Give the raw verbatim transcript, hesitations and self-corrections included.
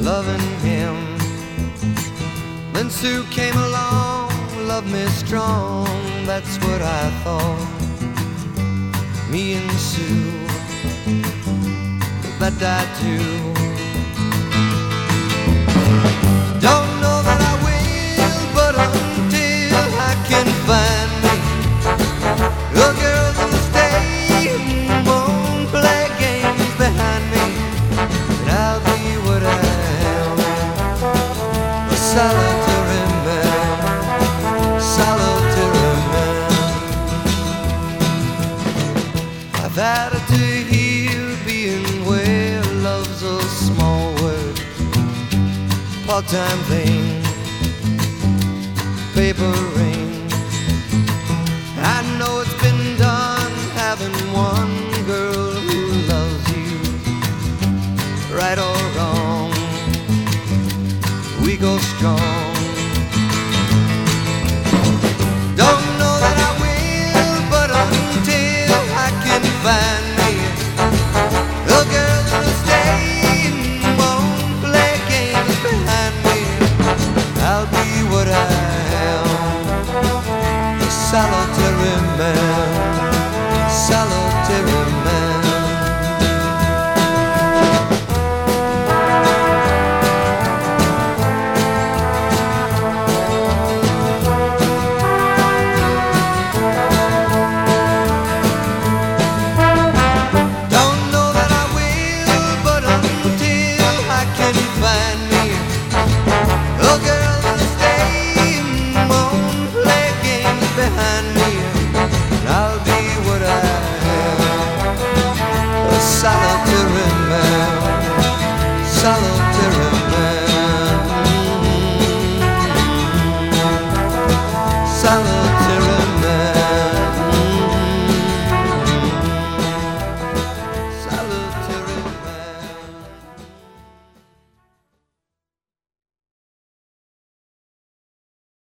loving him. Then Sue came along, loved me strong, that's what I thought. Me and Sue, that I do. Don't know that I will, but until I can find me a girl that'll stay and won't play games behind me, and I'll be what I am, a solitary man, solitary man. I've had it to hear being where love's a small word, part-time thing, paper ring. I know it's been done having one girl who loves you, right or wrong, we go strong.